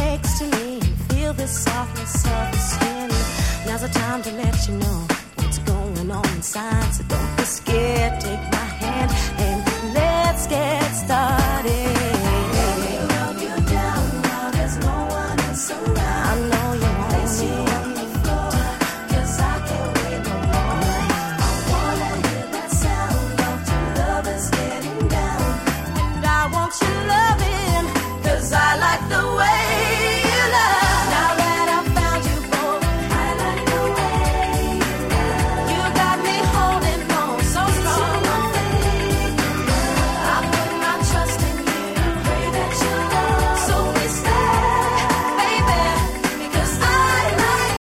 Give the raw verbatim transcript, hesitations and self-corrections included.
next to me and feel the softness of the skin. Now's the time to let you know what's going on inside. So don't be scared, take my hand and let's get started. Let me rub you down while there's no one else around.